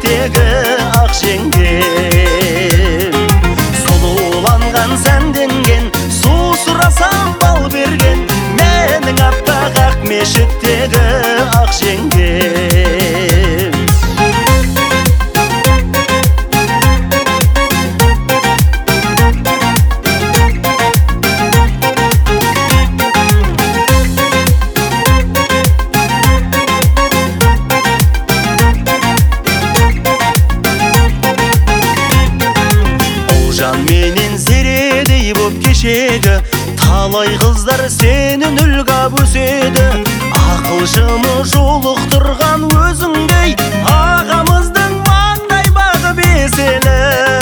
мешіттегі ақ жеңгем. Сұлуланған сәнденген, су сұрасам бал берген, менің аппақ ақ мешіттегі ақ жеңгем. Жан менен зередей боп кешегі, талай қыздар сенің үлгап өседі. Ақылшымы жолықтырған өзіңдей, ағамыздың маңдай бағы беселі.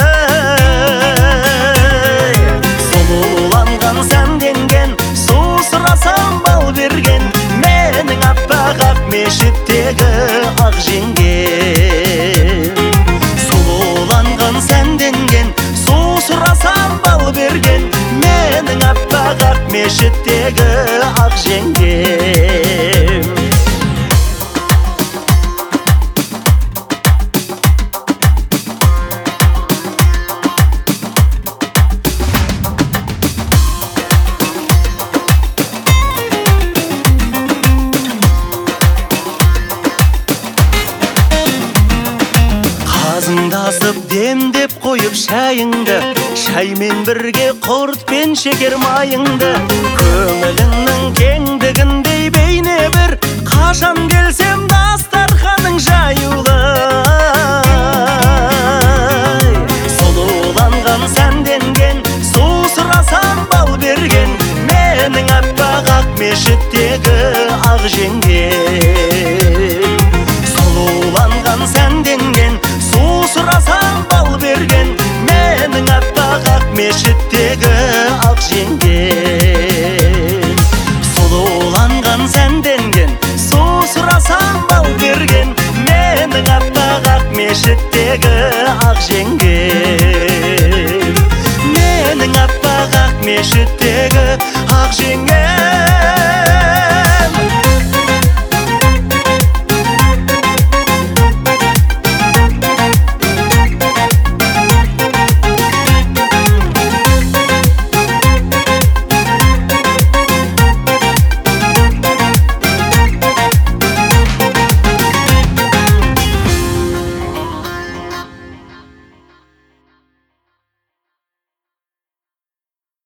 Сұлуланған сәнденген, су сұрасам бал берген, менің аппақ ақ мешіттегі ақ жеңгем. Сұлуланған сәнденген, сұрасам бал берген, менің аппақ ақ мешіттегі ақ жеңгем. Қазыңдасып демдеп қойып шайыңды, шаймен бірге құрт пен шекер майыңды. Көңіліңнің кеңдігіндей бейне бір, қашан келсем дастарханың жаюлы. Сұлуланған сәнденген, су сұрасам бал берген, менің аппақ ақ мешіттегі ақ жеңгем. Сұлуланған сәнденген, су сұрасам бал берген, менің аппақ ақ мешіттегі ақ жеңгем. Сұлуланған сәнденген, су сұрасам бал берген, менің аппақ ақ мешіттегі ақ жеңгем. Менің аппақ ақ мешіттегі ақ жеңгем.